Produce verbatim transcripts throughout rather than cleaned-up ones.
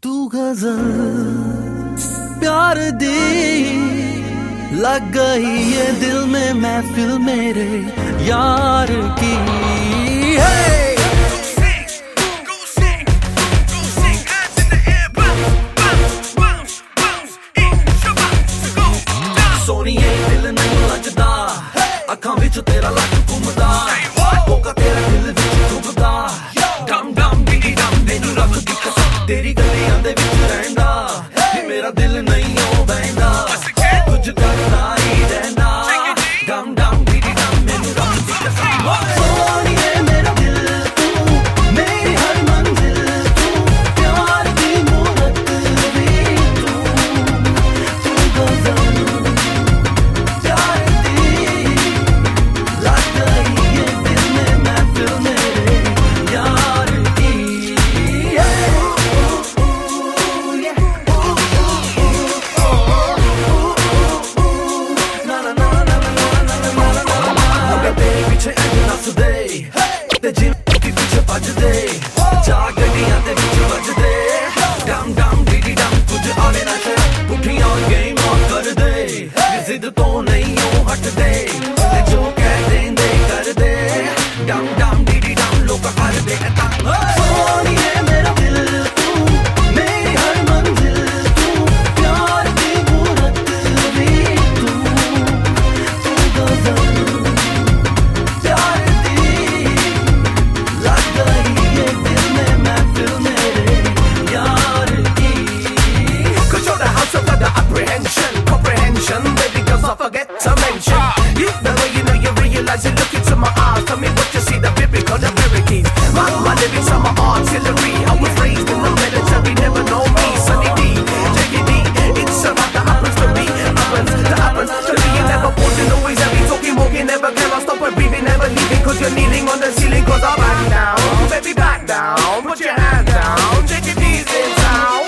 तू गजल प्यार दी लग गई ये दिल में महफिल मेरे यार की hey! सोनिए दिल नहीं लगदा अखां विच तेरा लक घुमदा होगा तेरा दिल विच डुबदा डम डम डी डम तेनू रख दी कसम तेरी गलियां दे विच रहंदा मेरा दिल नहीं ओ बहंदा तुझ करदा ही रहंदा डम डम डी डम तेनू रख दी कसम सोनिए मेरा दिल तू मेरी हर मंजिल तू प्यार दी मूरत भी तू तू गजल ते जिन की पीछे भजदे जा गड्डियां दे विच वजदे डम डम डी डम कुछ आवे ना शे पुठियां गेम ऑन कर दे जिद तो नहीं ओ हट दे जो कह देंदे कर दे डम डम डी डम लोग कर दे सोनिए मेरा दिल तू मेरी हर मंजिल तू प्यार दी मूरत भी तू तू गजल forget to mention you the way you know you realize you look into my eyes tell me what you see the biblical the parakeets my, my lyrics are my artillery I was raised in the military never know me Sunny D J K D it's about the happens to me happens to happens to me you never put in always every talking walking never care I stop and breathing never leaving cause you're kneeling on the ceiling cause I back down baby back down put your hands down J K D's in town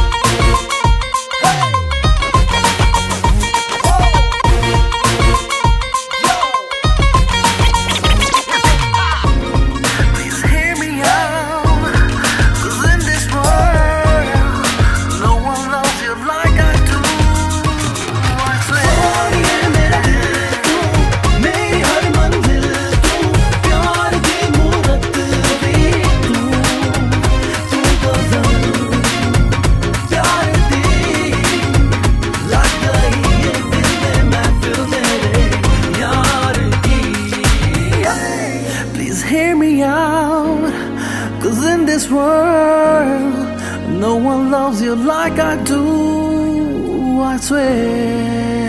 Hear me out, cause in this world, no one loves you like I do, I swear.